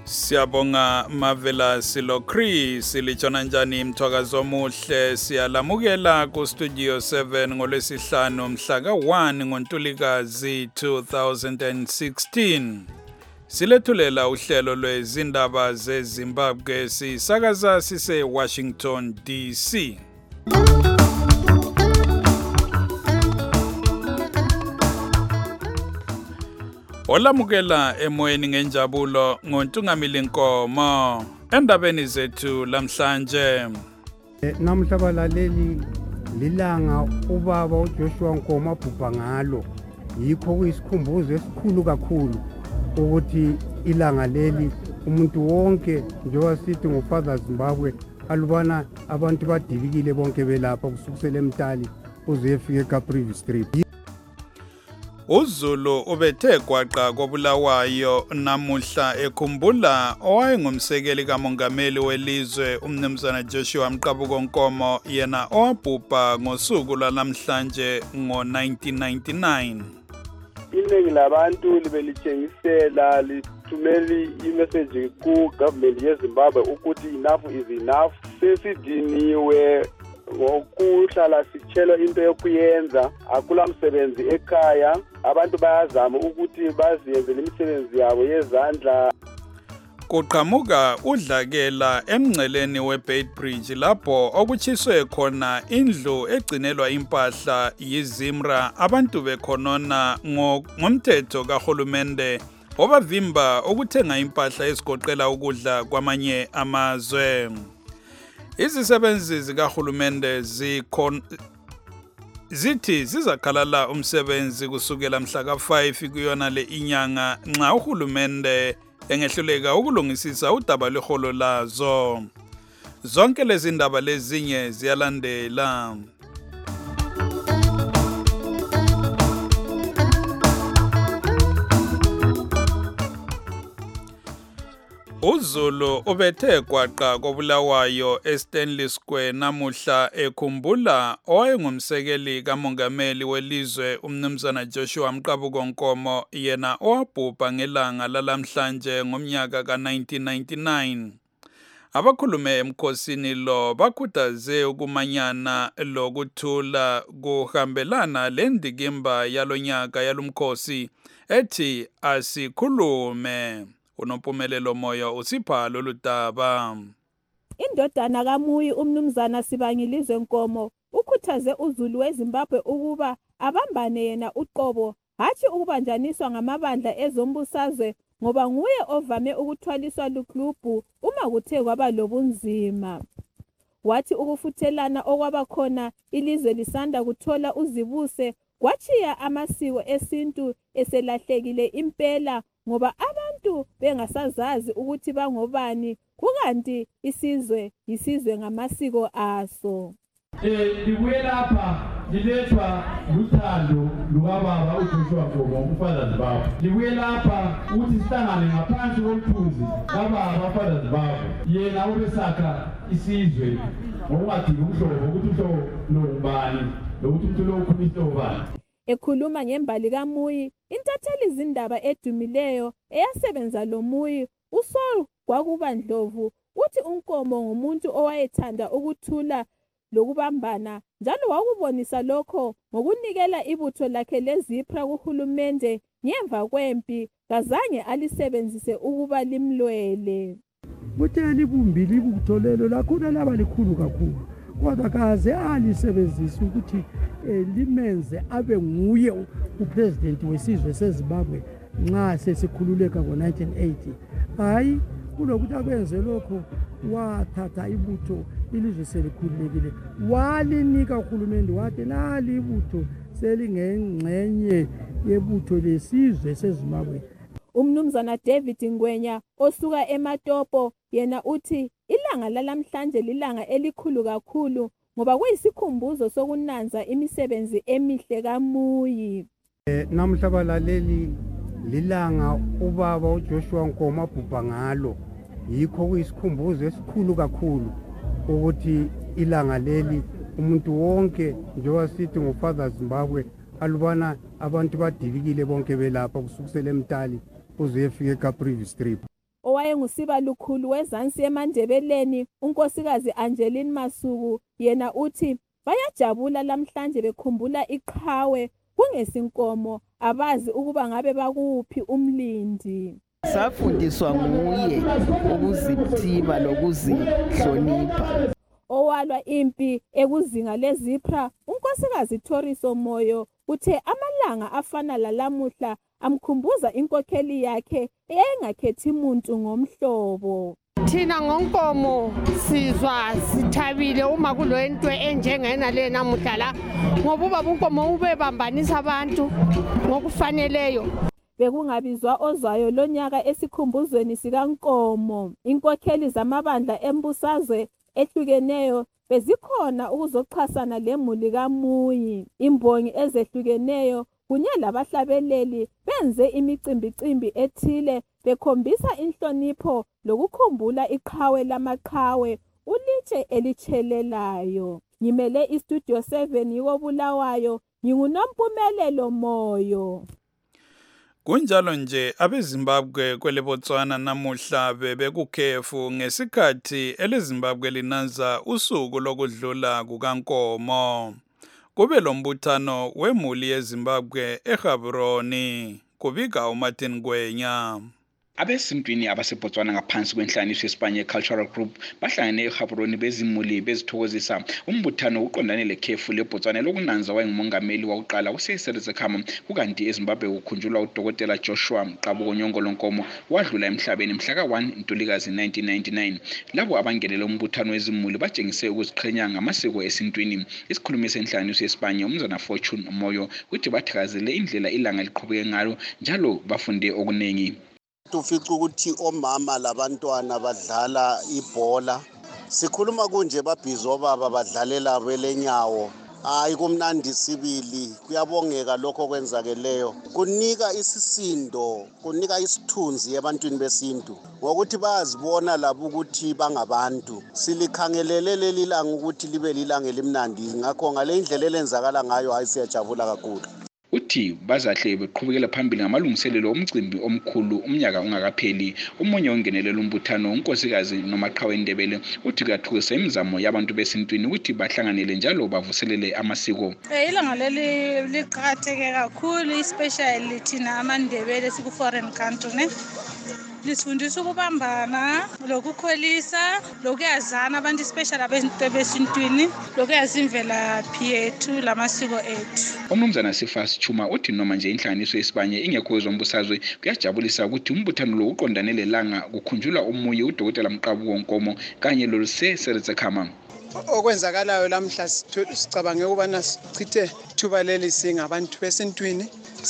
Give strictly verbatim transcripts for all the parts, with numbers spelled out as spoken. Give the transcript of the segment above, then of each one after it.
Siyabonga Mavela Silokri silitshona njani mthwakazo omuhle siyalamukela ku studio seven ngolwesihlanu mhla ka one ngoNtulikazi two thousand sixteen. Silethulela uhlelo lwezindaba zeZimbabwe sisakaza sise Washington D C. Olamukela emoyeni ngenjabulo ngoNtungamili Nkomo endabeni zethu lamhlanje. Namhla balaleli lilanga ubaba uJoshua Nkomo abhubha ngalo, yikho kuyisikhumbuzo esikhulu kakhulu ukuthi ilanga leli umuntu wonke njengoba sithi ngoFather Zimbabwe alubana abantu badilikile bonke belapha kusukela eMtali uzefika eKaprivi Strip. uZulu ubethe gwaqa kobulawayo namuhla ekhumbula owayengumsekeli kamongameli welizwe umnumzana Joshua Mqabuko Nkomo yena owabhubha ngosuku lwanamhlanje ngo nineteen ninety-nine. Iningi labantu libelitshengisela lithumeli imessage ku government yeZimbabwe ukuthi enough is enough, sesidiniwe ngokuhlala sitshelo into yokuyenza, akula msebenzi ekhaya, abantu bayazama ukuthi baziyenze imisebenzi yabo yezandla. Kuqhamuka udlakela emngceleni weBeitbridge lapho okuchiswe khona indlu egcinelwa impahla yiZimra, abantu bekhonona ngomthetho kahulumende obavimba ukuthenga impahla esigoqela ukudla kwamanye amazwe. Izisebenzi zikahulumende zikhon zithi zizakhalala umsebenzi kusukela mhla ka five kuyona le inyanga nxa uhulumende engehluleka ukulungisisa udaba lweholo lazo. Zonke lezi ndaba lezinye ziyalandela. uZulu ubethe gwaqa kobulawayo eStanley Square namuhla ekhumbula owayengumsekeli kamongameli welizwe umnumzana Joshua Mqabuko Nkomo yena owabhubha ngelanga lalamhlanje ngomnyaka ka nineteen ninety-nine. Abakhulume emkhosini lo bakhuthaze ukumanyana lokuthula kuhambelana lendikimba yalonyaka yalumkhosi ethi asikhulume. Unompumelelo moyo usipha lolu daba. Indodana kaMuyi umnumzana Sibangilizwe Nkomo ukhuthaze uZulu weZimbabwe ukuba abambane yena uqobo, hathi ukubanjaniswa ngamabandla ezombusazwe ngoba nguye ovame ukuthwaliswa luklubhu uma kuthe kwaba lobunzima. Wathi ukufuthelana okwaba khona ilizwe lisanda kuthola uzibuse kwachiya amasiko esintu eselahlekile impela ngoba abantu bengasazazi ukuthi bangobani kukanti isizwe isizwe ngamasiko aso. Eh libuye lapha lilethwa luthando lukababa uJoshua Nkomo uFather Zimbabwe. Libuye lapha ukuthi sihlangane ngaphansi komthunzi kababa uFather Zimbabwe. Yena ubesakha isizwe ngokungadili umhlobo ukuthi umhlobo nobani nokuthi umuntu lo ukhulisa ubani. Ekhuluma ngembali kaMuyi, intatheli izindaba edumileyo eyasebenza lo Muyi uSol Gwakubandlovu uthi uNkomo ngumuntu owayethanda ukuthula lokubambana njalo wakubonisa lokho ngokunikela ibutho lakhe leZipra kuhulumende ngemva kwempi, kazange alisebenzise ukuba limlwele. Kuthe libumbili ibutho lelo lakhona laba likhulu kakhulu, kodwa kaze alisebenzisa ukuthi limenze abe nguye upresident wesizwe seZimbabwe nxa sesikhululeka ngo nineteen eighty. Hayi kulokuthi akwenze lokho wathatha ibutho ilizwe selikhululekile walinika uhulumende wathi nali ibutho selingengxenye yebutho lesizwe seZimbabwe. Umnumzana David Ngwenya osuka eMatopo yena uthi ilanga lalamhlanje lilanga elikhulu kakhulu ngoba kuyisikhumbuzo sokunanza imisebenzi emihle kaMuyi. Eh namhla balaleli lilanga ubaba uJoshua Nkomo abhubha ngalo, yikho kuyisikhumbuzo esikhulu kakhulu ukuthi ilanga leli umuntu wonke njengoba sithi ngoFather Zimbabwe alubana abantu badilikile bonke belapha kusukela eMtali uzefika eKaprivi Strip. owayengusiba lukhulu wezansi eMandebeleni unkosikazi Angeline Masuku yena uthi bayajabula lamhlanje bekhumbula iqhawe kungesinkomo abazi ukuba ngabe bakuphi umlindi. Safundiswa nguye ukuzithiba lokuzihlonipha. Owalwa impi ekuzinga lezipra unkosikazi Thoriso Moyo uthe amalanga afana lalamuhla amkhumbuza inkokheli yakhe eyayingakhethi umuntu ngomhlobo. Thina ngonkomo sizwa sithabile uma kulento enjengena le namuhla la ngoba ubaba unkomo ubebambanisa abantu ngokufaneleyo. Bekungabizwa ozwayo lonyaka esikhumbuzweni sikaNkomo. Inkokheli zamabandla embusazwe ehlukeneyo bezikhona ukuzoxhasana lemuli kaMuyi. Imbongi ezehlukeneyo kunye labahlabeleli benze imicimbicimbi ethile bekhombisa inhlonipho lokukhumbula iqhawe lamaqhawe ulitshe elitshelelayo. Ngimele iStudio seven yiko Bulawayo, nginguNompumelelo Moyo. Kunjalo nje abeZimbabwe kwele Botswana namuhla bebekukhefu ngesikhathi eleZimbabwe linanza usuku lokudlula kukaNkomo. Kube lombuthano wemuli yeZimbabwe eGaborone, kubika uMartin Ngwenya. Abesintwini abasebotswana ngaphansi kwenhlaniso yeSpanye Cultural Group bahlangene eGaborone bezimuli bezithokozisa umbuthano uqondane lekhefu leBotswana lokunanza wayengumongameli wakuqala uCecil Sekhama kukanti eZimbabwe kukhunjulwa uDokotela Joshua Mqabuko Nyongolo Nkomo wadlula emhlabeni mhla ka one Ntulikazi nineteen ninety-nine. Labo abangenele umbutano wezimuli batshengise ukuziqhenya ngamasiko esintwini. Isikhulumi senhlaniso yeSpanye uMzana Fortune Moyo uthi bathakazele indlela ilanga liqhubeke ngalo njalo bafunde okunengi. Tufica ukuthi omama labantwana badlala ibhola. Sikhuluma kunje babhizo baba badlalela belenyawo. Hayi kumnandi sibili, kuyabongeka lokho kwenzakeleyo. Kunika isisindo, kunika isithunzi ebantwini besintu. Ngokuthi bayazibona labo ukuthi bangabantu. Silikhangelele leli langa ukuthi libe lilanga elimnandi. Ngakho ngale indlela elenzakala ngayo hayi siyajabula kakhulu. Uthi bazahle beqhubekela phambili ngamalungiselelo omcimbi omkhulu umnyaka ungakapheli. Umunye ongenelela umbuthano unkosikazi noMaqhawe Ndebele uthi kuyathukisa imizamo yabantu besintwini ukuthi bahlanganele njalo bavuselele amasiko. Ilanga leli liqhatheke kakhulu especially thina amaNdebele siku foreign country ne. Lisifundisa ukubambana, lokukholisa, lokuyazana abantu special abantu besintwini, lokuyazimvela phethu lamasiko ethu. Umnumzana Sifas Chuma uthi noma nje inhlanganiso yeSpanye ingekho ezombusazwe kuyajabulisa ukuthi umbuthano lo uqondane lelanga kukhunjulwa umuyi uDokotela Mqabuko Nkomo kanye loCecil Sekhama. Okwenzakalayo lamhla sicabange ukubana sichithe thuba leli singabantu besintwini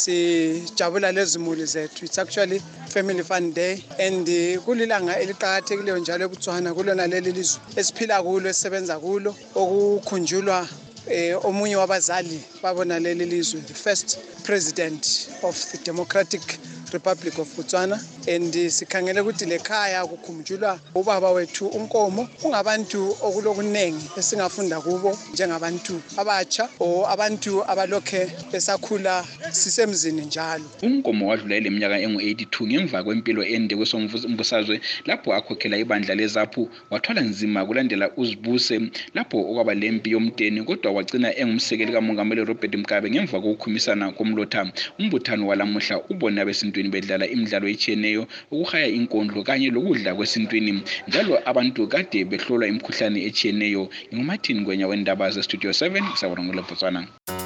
sijabula lezimuli zethu. It's actually family fun day and kulilanga eliqhakathekileyo njalo eBotswana kulona leli lizwe esiphila kulo esebenza kulo okukhunjulwa omunye wabazali babona leli lizwe, the first president of the Democratic Republic of Botswana, and sikhangele ukuthi lekhaya kukhumjulwa ubaba wethu uNkomo. Kungabantu okulokunengi esingafunda kubo njengabantu abatsha o abantu abalokhe besakhula sisemzini njalo. uNkomo wadlula leminyaka engu eighty-two ngemva kwempilo ende kwesombusazwe lapho akhokhela ibandla leZAPU wathwala nzima kulandela uzibuse lapho okwaba lempi yomdeni kodwa wagcina engumsekeli kaMongameli Robert Mugabe ngemva kokukhumisana komlotha. Umbuthano walamuhla ubona besintwini bedlala imidlalo etshiyeneyo ukuhaya inkondlo kanye lokudla kwesintwini njalo abantu kade behlolwa imikhuhlane etshiyeneyo. NguMartin Ngwenya wendaba zeStudio seven Saburangule Botswana.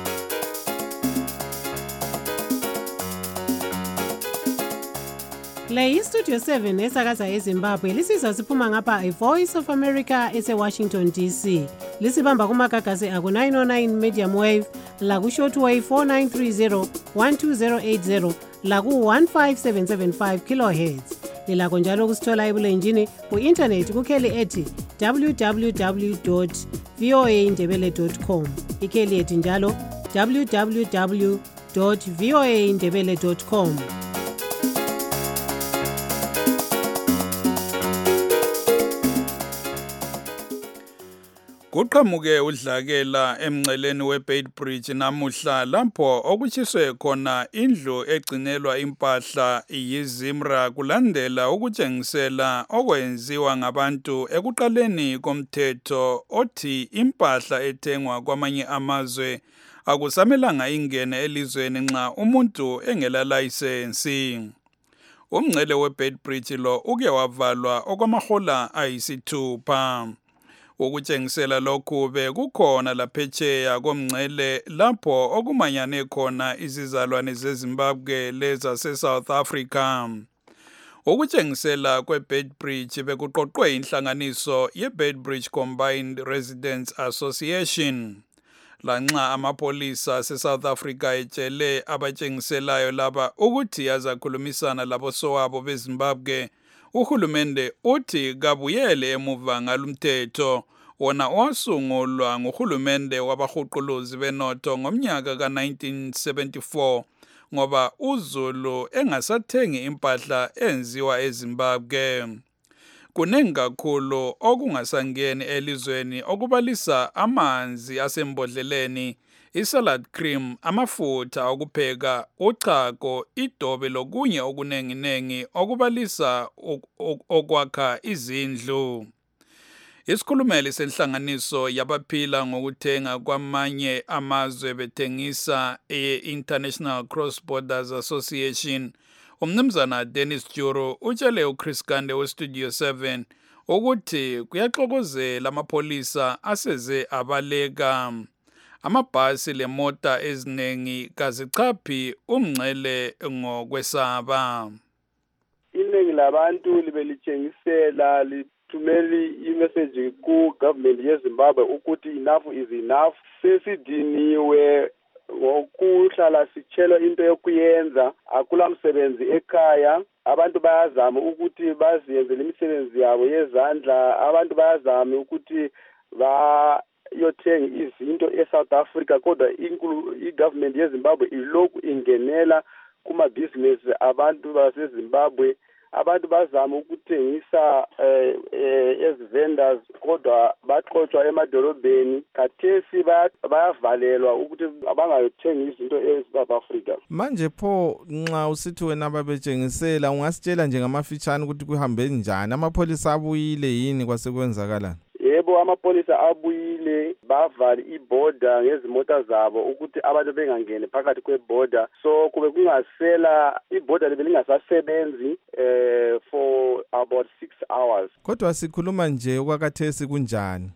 Le iStudio seven esakaza eZimbabwe lisizwa siphuma ngapha iVoice of America eseWashington D C. Lisibamba kumagagasi aku nine oh nine medium wave, laku shortwave four nine three zero one two zero eight zero, laku one five seven seven five kilohertz. Lilakho njalo kusithola ebulenjini ku-internet kukheli ethi w w w dot v o a ndebele dot com. Ikheli ethi njalo w w w dot v o a ndebele dot com. Kuqhamuke udlakela emngceleni weBeitbridge namuhla lapho okutshiswe khona indlu egcinelwa impahla yiZimra kulandela ukutshengisela okwenziwa ngabantu ekuqaleni komthetho othi impahla ethengwa kwamanye amazwe akusamelanga ingene elizweni nxa umuntu engela license. Umngcele weBeitbridge lo uke wavalwa okwamahola ayisithupha. Ukutshengisela lokhu bekukhona laphetsheya komngcele lapho okumanyane khona izizalwane zeZimbabwe lezase South Africa. Ukutshengisela kweBeitbridge bekuqoqwe inhlanganiso yeBeitbridge Combined Residents Association. Lanxa amapolisa aseSouth Africa etshele abatshengiselayo laba ukuthi azakhulumisana labo sowabo beZimbabwe, uhulumende uthi kabuyele emuva ngalumthetho wona wasungulwa nguhulumende wabahuquluzi benotho ngomnyaka ka nineteen seventy-four ngoba uZulu engasathengi impahla enziwa eZimbabwe. Kunengi kakhulu okungasangeni elizweni okubalisa amanzi asembodleleni, isalad cream, amafutha okupheka, uchago, idobe lokunye okunenginengi okubalisa okwakha izindlu. Isikhulumeli senhlanganiso yabaphila ngokuthenga kwamanye amazwe bethengisa e-International Cross Borders Association, umnumzana Dennis Juro utshele uChris Kande weStudio seven ukuthi kuyaxokozela amapolisa aseze abaleka. Amabhasi lemota ezinengi kazichaphi umngcele ngokwesaba. Iningi labantu libelitshengisela lithumeli imessage ku government yeZimbabwe ukuthi enough is enough. Sesidiniwe ngokuhlala sitshela into yokuyenza, akula msebenzi ekhaya. Abantu bayazama ukuthi baziyenzele imisebenzi yabo yezandla. Abantu bayazama ukuthi ba yothenga izinto eSouth Africa, kodwa i-government yeZimbabwe ilokhu ingenela kuma-business abantu baseZimbabwe. Abantu bazama ukuthengisa eh, eh, ezi-vendors kodwa baxotswa emadolobheni. Khathesi bayavalelwa ukuthi abangayothenga izinto eSouth Africa. Manje pho nxa usithi wena babetshengisela ungasitshela nje ngamafitshane ukuthi kuhambe njani? Amapholisa abuyile yini kwasekwenzakalani? Yebo, amapolisa abuyile, bavala iborder ngezimota zabo ukuthi abantu bengangeni phakathi kweborder. So kube kungasela iborder lebelingasasebenzi eh for about six hours. Kodwa sikhuluma nje okwakhathesi kunjani?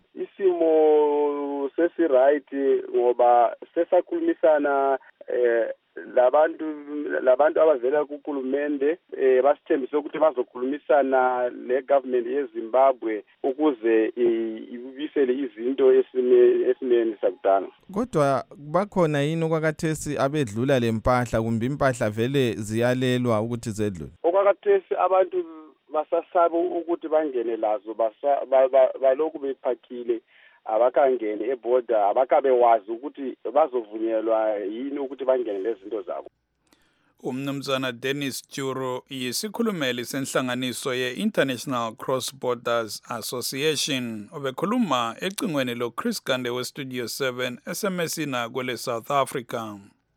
Isimo sesi right ngoba sesakhulumisana eh labantu labantu abavela kuhulumende eh basithembise ukuthi bazokhulumisana negovernment yeZimbabwe ukuze ibisele izinto esimeni sakudala. Kodwa bakhona yini okwakhathesi abedlula lempahla kumbe impahla vele ziyalelwa ukuthi zedlule? Okwakhathesi abantu basasaba ukuthi bangene lazo, balokhu bephakile, abakangene eborder, abakabe wazi ukuthi bazovunyelwa yini ukuthi bangene lezinto zabo. Umnumzana Dennis Juro yisikhulumeli senhlanganiso ye-International Cross Borders Association obekhuluma ecingweni lo Chris Kande weStudio seven S M S na kwele South Africa.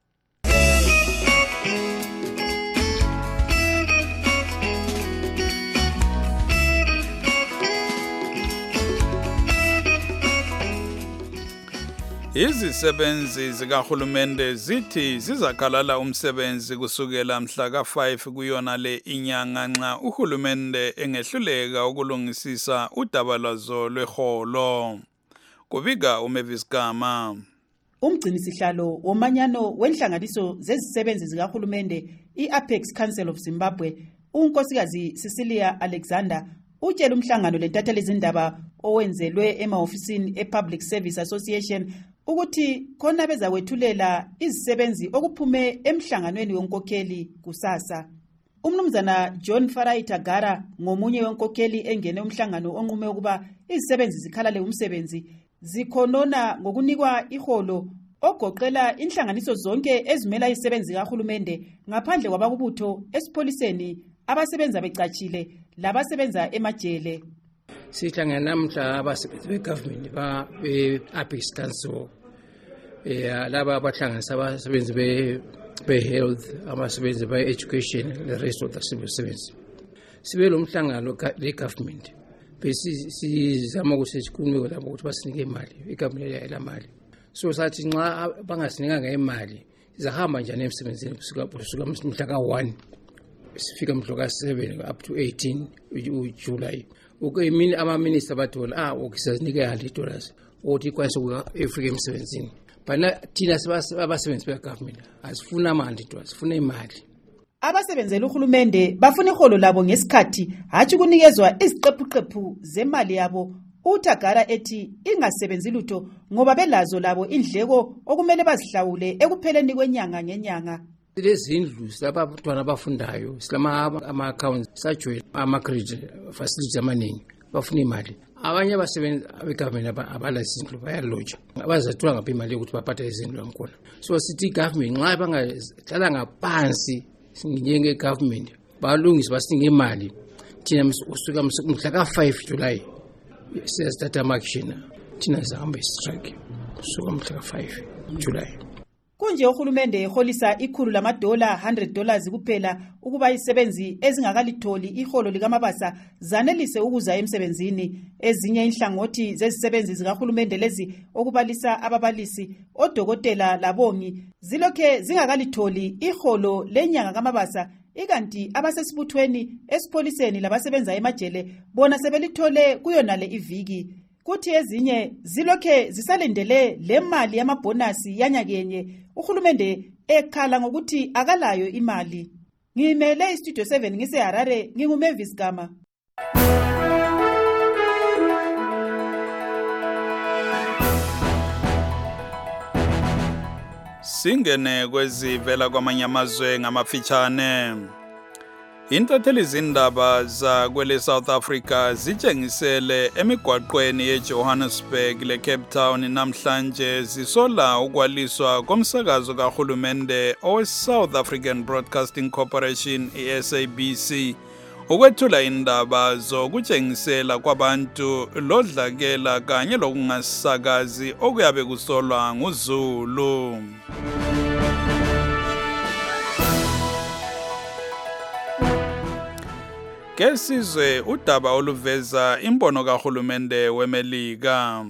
Izisebenzi zikahulumende zithi zizakhalala umsebenzi kusukela mhla ka five kuyona le inyanga nxa uhulumende engehluleka ukulungisisa udaba lwazo lweholo. Kubika uMavis Gama. Umgcini sihlalo womanyano wenhlanganiso zezisebenzi zikahulumende i-Apex Council of Zimbabwe, unkosikazi Cecilia Alexander, utshela umhlangano lentatheli izindaba owenzelwe emahofisini ePublic Service Association ukuthi khona bezawethulela izisebenzi okuphume emhlanganweni wenkokheli kusasa. Umnumzana John Farai Tagara ngomunye wenkokheli engene umhlangano onqume ukuba izisebenzi zikhalale umsebenzi zikhonona ngokunikwa iholo ogoqela inhlanganiso zonke ezimela izisebenzi kahulumende ngaphandle kwabakubutho esipholiseni abasebenza becatshile labasebenza emajele. sihlangana namhla abasebenzi begovernment ba be-Apex Council eh laba abahlanganisa abasebenzi be be-health, abasebenzi be-education, the rest of the civil service. Sibe lo mhlangano le-government bese sizama ukuthi sikhulume lapho ukuthi basinike imali, igovernment yayela mali. So sathi nxa bangasinika imali sizahamba njani emsebenzini kusuka kusuka mhla ka one sifika mhla ka seven up to eighteen uJuly. Okay, mina ama minister bathola ah ukisizinike hali dollars uthi kwase ukufika emsebenzini. Bana thina abasebenzi begovernment asifuna amandla into asifuna imali. Abasebenzela uhulumende bafuna iholo labo ngesikhathi hathi kunikezwa iziqephuqephu zemali yabo. Uthagara ethi ingasebenzi lutho ngoba belazo labo indleko okumele bazihlawule ekupheleni kwenyanga ngenyanga. Lezindlu zabantwana abafundayo silama ama accounts sajwela ama credit facilities amaningi bafuna imali. Abanye abasebenzi begovernment abala izindlu bayaloja abazathola ngapha imali ukuthi baphathe izindlu lankona. So sithi government nxa bangahlala ngaphansi singinye government balungisa basinike imali thina usuka mhla ka five July siyastata action thina sihamba strike usuka mhla ka five July. Kunje uhulumende eholisa ikhulu lamadola one hundred dollars kuphela ukuba isebenzi ezingakalitholi iholo likamabasa zanelise ukuza emsebenzini. Ezinye inhlangothi zezisebenzi zikahulumende lezi okubalisa ababalisi, odokotela labongi zilokhe zingakalitholi iholo lenyanga kamabasa, ikanti abasesibuthweni esipholiseni labasebenza emajele bona sebelithole kuyonale iviki. Kuthi ezinye zilokhe zisalindele le mali yamabonasi yanyakenye, uhulumende ekhala ngokuthi akalayo imali. Ngimele istudio seven ngise Harare, nginguMavis Gama. Singene kwezivela kwamanye amazwe ngamafitshane. Intatheli zindaba za kwele South Africa zitshengisele emigwaqweni eJohannesburg le Cape Town namhlanje zisola ukwaliswa komsakazo kahulumende owe South African Broadcasting Corporation i-S A B C ukwethula indaba zokutshengisela kwabantu lodlakela kanye lokungasakazi okuyabe kusolwa nguZulu. Kesizwe udaba oluveza imbono kahulumende weMelika.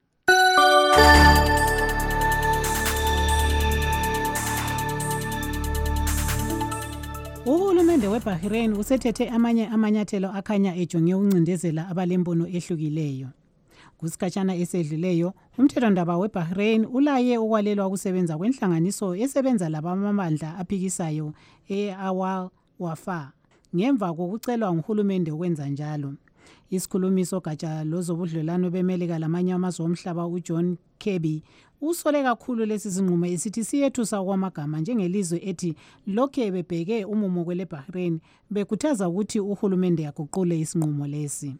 Uhulumende weBahrain usethethe amanye amanyathelo akhanya ejonge ukuncindezela abalembono ehlukileyo. Kusikhatshana esedluleyo, umthethondaba weBahrain ulaye ukwalelwa ukusebenza kwenhlanganiso esebenza labamamandla aphikisayo e-Awal Wafa. Ngemva kokucelwa nguhulumende ukwenza njalo. Isikhulumiso gatsha lozobudlelwano beMelika lamanye amazwe omhlaba uJohn Kirby usole kakhulu lesi sinqumo esithi siyethusa kwamagama njengelizwe ethi lokhe bebheke umumo kwele Bahrain bekhuthaza ukuthi uhulumende yaguqule isinqumo lesi.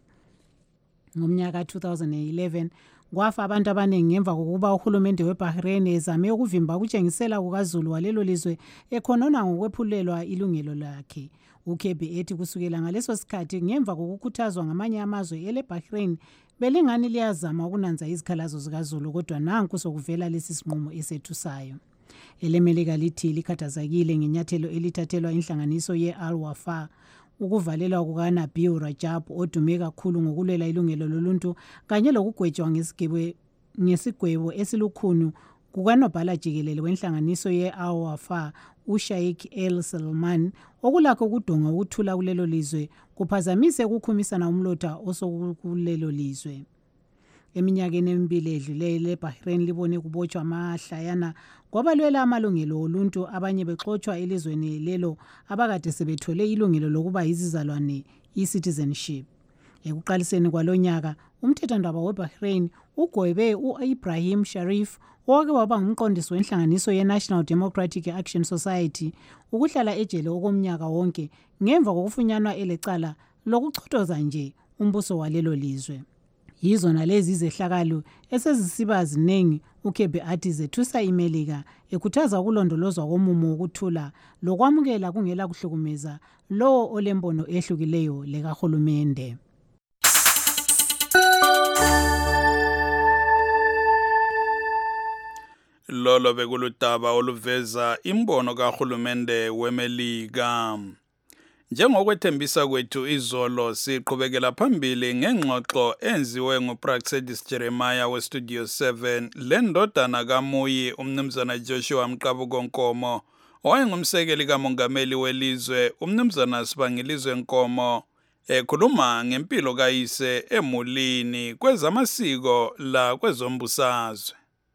Ngomnyaka two thousand eleven kwafa abantu abaningi ngemva kokuba uhulumende weBahrain ezame ukuvimba ukutshengisela kukaZulu walelo lizwe ekhonona ngokwephulelwa ilungelo lakhe. uKirby ethi kusukela ngaleso sikhathi ngemva kokukhuthazwa ngamanye amazwe eleBahrain belingani liyazama ukunanza izikhalazo zikaZulu, kodwa nanku sokuvela lesi sinqumo esethusayo. EleMelika lithi likhathazekile ngenyathelo elithathelwa inhlanganiso ye-Al Wafa ukuvalelwa kukaNabil Rajab odume kakhulu ngokulwela ilungelo loluntu kanye lokugwetshwa ngesigwebo ngesigwebo esilukhuni kukanobhala jikelele wenhlanganiso ye-Al Wafa uSheikh El Salman okulakho ukudonga ukuthula kulelo lizwe kuphazamise ukukhumisana umlotha osokulelo lizwe. Eminyakeni emibili edluleyo leBahrain libone kubotshwa amahlayana kwabalwela amalungelo oluntu, abanye bexotshwa elizweni lelo abakade sebethole ilungelo lokuba yizizalwane i-citizenship. Ekuqaliseni kwalonyaka umthethondaba weBahrain ugwebe u-Ibrahim Sharif owake waba ngumqondisi wenhlanganiso ye-National Democratic Action Society ukuhlala ejele okomnyaka wonke ngemva kokufunyanwa elecala lokuchothoza nje umbuso walelo lizwe. Yizona lezi zehlakalo esezisiba zinengi uKirby athi zethusa iMelika ekhuthaza ukulondolozwa komumo wokuthula lokwamukela kungela kuhlukumeza lowo olembono ehlukileyo lekahulumende. Lolo bekuludaba oluveza imbono kahulumende weMelika. Njengokwethembisa kwethu izolo siqhubekela phambili ngengxoxo enziwe nguPraxedis Jeremiah weStudio seven lendodana kaMuyi umnumzana Joshua Mqabuko Nkomo owayengumsekeli kamongameli welizwe umnumzana Sibangilizwe Nkomo ekhuluma ngempilo kayise emulini kwezamasiko la kwezombusazwe.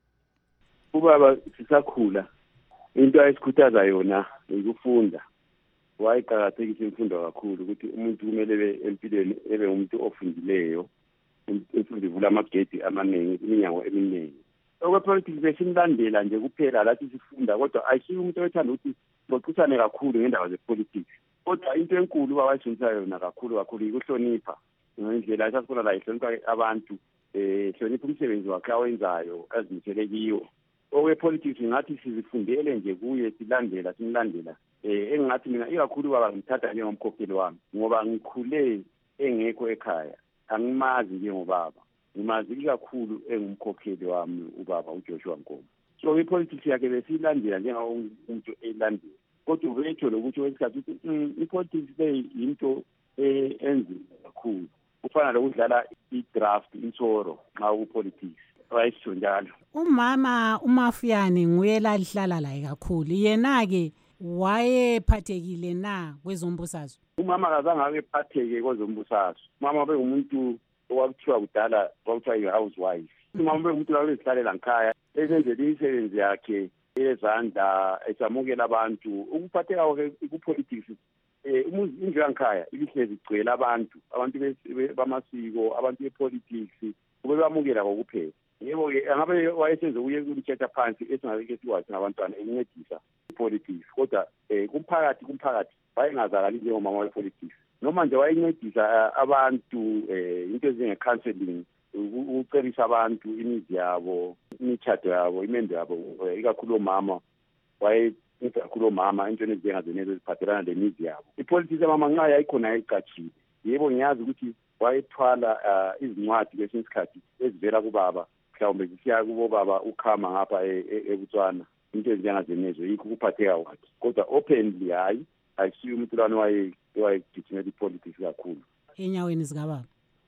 Ubaba sisakhula into ayisikhuthaza yona ukufunda. Wayiqakathekisa imfundo kakhulu ukuthi umuntu kumele ebe empilweni ebe umuntu ofundileyo imfundo ivula amagedi amaningi iminyango eminingi. Okwepolitics besimlandela nje kuphela lathi sifunda kodwa ayisiyo umuntu othanda ukuthi boxisane kakhulu ngendaba zepolitics. Kodwa into enkulu bawayishintsa yona kakhulu kakhulu ukuhlonipha ngendlela esasifuna la ihlonipha abantu eh hlonipha umsebenzi wakhe awenzayo azimisele kiwo. Okwepolitics ngathi sizifundele nje kuye silandela simlandela eh engathi mina ikakhulu baba ngithatha njengomkhokheli wami ngoba ngikhule engekho ekhaya angimazi njengobaba ngimazi kakhulu engumkhokheli wami ubaba uJoshua Nkomo. So ipolitics yakhe besilandela njengawo umuntu elandela kodwa ubetho lokuthi wesikhathi ukuthi ipolitics le into enzi kakhulu kufana lokudlala idraft insoro nxa upolitics ayisho njalo. Umama uMafuyane nguye lalihlala laye kakhulu yena ke wayephathekile na kwezombusazwe? Umama kazange abephatheke kwezombusazwe. Umama bekumuntu owakuthiwa kudala kwakuthiwa yi-housewife. Umama bekumuntu owayezihlalela ngikhaya esenzela imisebenzi yakhe ezandla esamukela abantu. Ukuphatheka kwakhe kupolitics eh indlu yangikhaya ibihlezi igcwele abantu abantu bamasiko abantu bepolitics kube bamukela kokuphela. Yebo ke angabe wayesenze uye kumthetha phansi esingake siwathi ngabantwana encedisa politics kodwa eh kumphakathi kumphakathi wayengazakali njengomama wepolitics noma nje wayencedisa abantu eh into ezinge counseling ucebisa abantu imizi yabo imithado yabo imendo yabo ikakhulu omama waye ikakhulu omama into ezingengazenezo eziphathelana lemizi yabo. Ipolitics yamama nxa yayikhona yayicatshile yebo ngiyazi ukuthi wayethwala izincwadi kwesinye isikhathi ezivela kubaba mhlawumbe zisiya kubo baba ukhama ngapha eButswana into ezinjengazenezo yikho kuphatheka kwakhe kodwa openly hayi ayisiyo umuntu lwana waye wayegijimela ipolitics kakhulu enyaweni zikababa.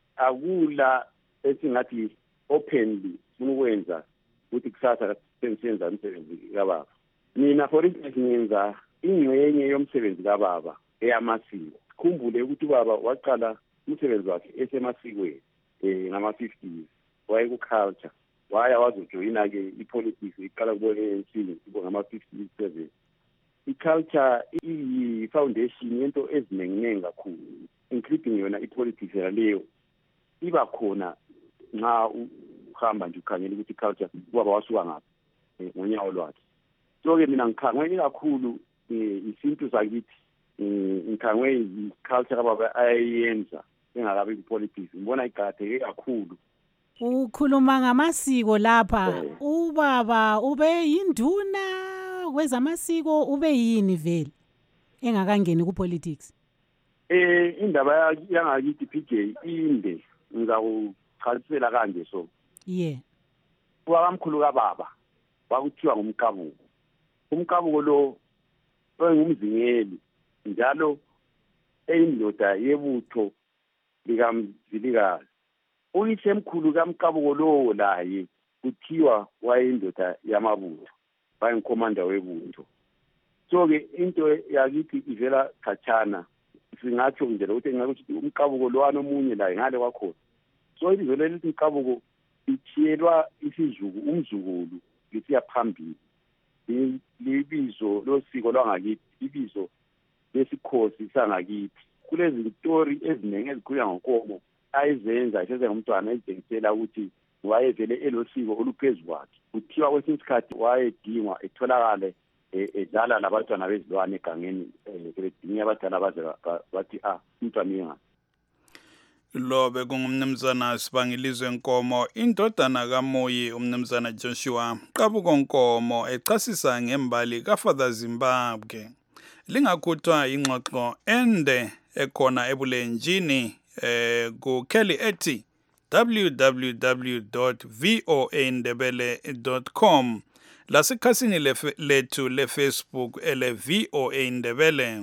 Akula esingathi openly ukwenza ukuthi kusasa senzenza umsebenzi kababa. Mina for instance ngenza ingcenye yomsebenzi kababa eyamasiko. Khumbule ukuthi baba waqala umsebenzi wakhe esemasikweni eh ngama fifties waye ku culture waya wazojoyina ke ipolitics iqala kubone insini ngama fifty-seven. I-culture iyi foundation yento ezinenginengi kakhulu including yona ipolitics leyo iba khona nxa uhamba nje ukhangela ukuthi culture ubaba wasuka ngaphi ngonyawo lwakhe. So ke mina ngikhangwe kakhulu isintu sakithi ngikhangwe i-culture baba ayenza engakabi ipolitics ngibona iqhatheke kakhulu. Ukhuluma ngamasiko lapha ubaba ube yinduna kwezamasiko ube yini vele engakangeni kupolitics? Eh indaba yangakithi P J inde ngizawuchasisela kanje so. Yeah. Wabamkhulu kababa wakuthiwa ngumkabuko. Umkabuko lo ongumzingeli njalo eyindoda yebutho likamzilikazi. Uyise mkhulu kaMkabuko lo laye kuthiwa wayindoda yamabutho wayengikomanda webutho. So ke into yakithi ivela khatshana singatsho nje ukuthi ngakuthi umkabuko lo wanomunye la ngale kwakhona. So ilizwe lithi umkabuko ithiyelwa isizuku umzukulu lisiya phambili. Libizo losiko lwangakithi ibizo lesikhosi sangakithi. Kulezi story ezinenge ezikhulunywa ngoNkomo ayizenza iseze ngumntwana ezengisela ukuthi wayevele elosiko oluphezulu kwakhe. Kuthiwa kwesinye isikhathi wayedingwa etholakale edlala labantwana bezilwane egangeni bedinga abadala baze bathi ah umntwana yena. Lo bekungumnumzana Sibangilizwe Nkomo indodana kaMuyi umnumzana Joshua Mqabuko Nkomo echasisa ngembali kaFather Zimbabwe. Lingakhuthwa ingxoxo ende ekhona ebulenjini eh ku Kelly ethi w w w dot voa ndebele dot com lasikhasini lethu le-Facebook ele V O A Ndebele.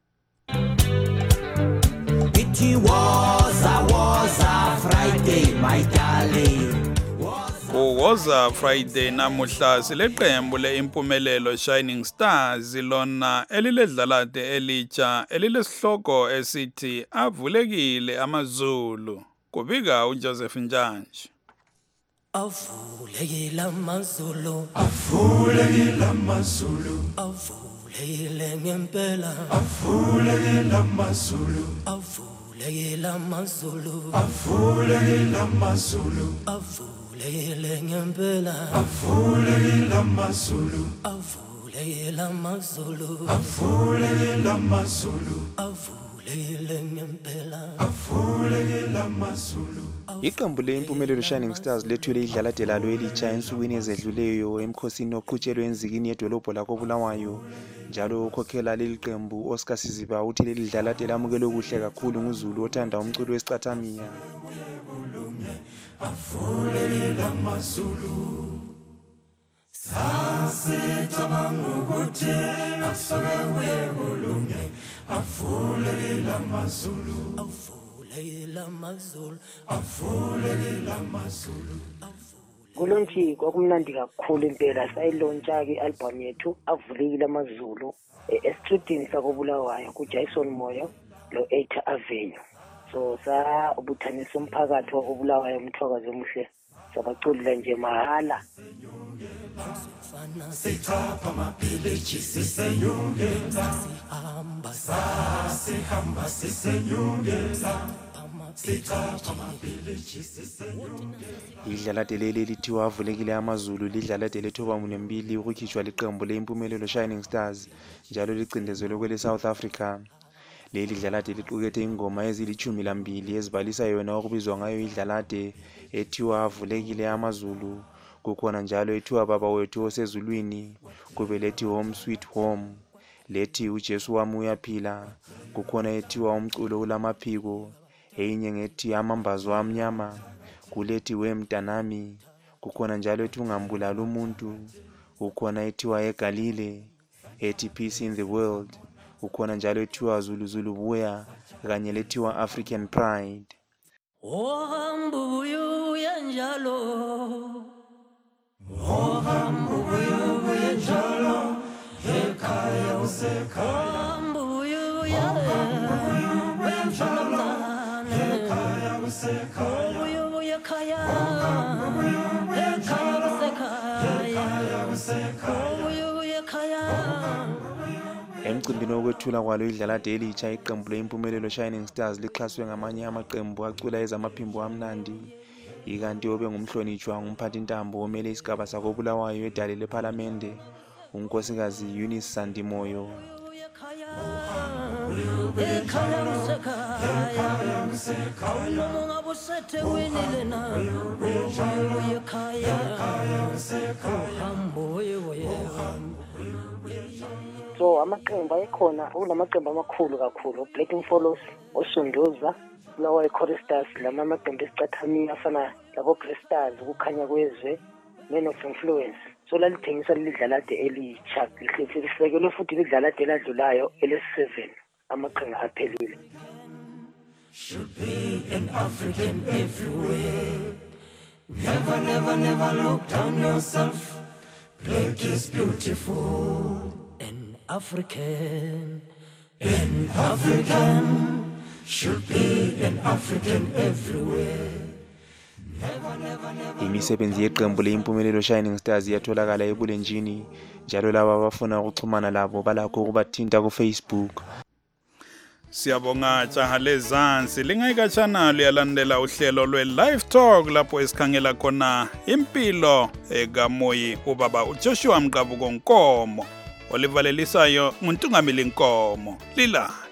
It was a was a Friday, my darling. Woza Friday namuhla sileqembu leimpumelelo Shining Stars lona eliledlalade elitsha elilesihloko esithi avulekile amazulu. Kubika uJoseph Njanje. Avulekile amazulu, avulekile amazulu, avulekile ngempela, avulekile amazulu, avulekile amazulu, avulekile amazulu, avulekile ngempela, avulekile amazulu, avulekile amazulu, avulekile amazulu, avulekile ngempela, avulekile amazulu. Iqembu leimpumelelo Shining Stars lethule idlalade lalo elitsha ensukwini ezedluleyo emkhosini oqhutshelwe enzikini yedolobho lakho Bulawayo. Njalo ukhokhela leli qembu Oscar Siziba uthi leli dlalade lamukelwe kuhle kakhulu nguzulu othanda umculo wesicathamiya. Avulekile amazulu, sasicabanga ukuthi akusoke kulunge. Avulekile amazulu, avulekile amazulu, avulekile amazulu. Kulonchi kwakumnandi kakhulu impela sayilontsha ke album yethu avulekile amazulu eStreetini sakobulawayo kuJason Moyo lo eight Avenue. So sa ubuthanisa umphakathi wakobulawayo umthokazi omuhle sabaculula nje mahala. Sithapha amaphileji sisenyungela, sihamba sihamba sisenyungela, sithapha amaphileji sisenyungela. Idlalade leli lithiwa avulekile amazulu lidlalade lethoba munembili ukukhishwa liqembu leimpumelelo Shining Stars njalo licindezelwe kwele South Africa. Leli dlalade liqukethe ingoma ezilithumi lambili ezibalisa yona okubizwa ngayo idlalade ethiwa avulekile amazulu. Kukhona njalo ethiwa baba wethu osezulwini, kube lethi home sweet home, lethi uJesu wami uyaphila, kukhona ethiwa umculo ulamaphiko, eyinye ngethi amambazo amnyama, kulethi wemntanami, kukhona njalo ethi ungambulala umuntu, kukhona ethiwa eGalile, ethi peace in the world, kukhona njalo ethiwa Zulu Zulu buya kanye lethiwa African pride. Ohambuyu yanjalo, ohambuyu yanjalo, ekhaya usekhaya, ohambuyu yanjalo, ekhaya usekhaya, ohambuyu ekhaya, ekhaya usekhaya, ohambuyu ekhaya. Emcimbini wokwethula kwalo idlalade elitsha iqembu leimpumelelo Shining Stars lixhaswe ngamanye amaqembu acula ezamaphimbo amnandi. Ikanti obe ngumhlonitshwa ngumphathi intambo omele isigaba sakobulawayo edale leParliamente unkosikazi Eunice Sandimoyo. Ekhaya usekhaya, awunoma ngabusethe winile na, ubuye ekhaya, uhambuye wena. So amaqembu ayekhona kulamaqembu amakhulu kakhulu Black Follows, Osunduza, Bulawayo Choristers, lama amaqembu esicathamiya afana labo Crystals ukukhanya kwezwe, Men of Influence. So lalithengisa lidlalade elitsha lisekelwe futhi lidlalade eladlulayo ele seven amaqembu aphelile. Should be an African everywhere. Never, never, never look down yourself. Black is beautiful. An African, an African, should be an African everywhere. Imisebenzi yeqembu leimpumelelo Shining Stars iyatholakala ebulenjini njalo laba abafuna ukuxhumana labo balakho ukubathinta ku Facebook. Siyabonga jaha lezansi lingayikatshana liyalandela uhlelo lwe Live Talk lapho esikhangela khona impilo ekamoyi ubaba uJoshua Mqabuko Nkomo olivalelisayo nguNtungamili Nkomo lila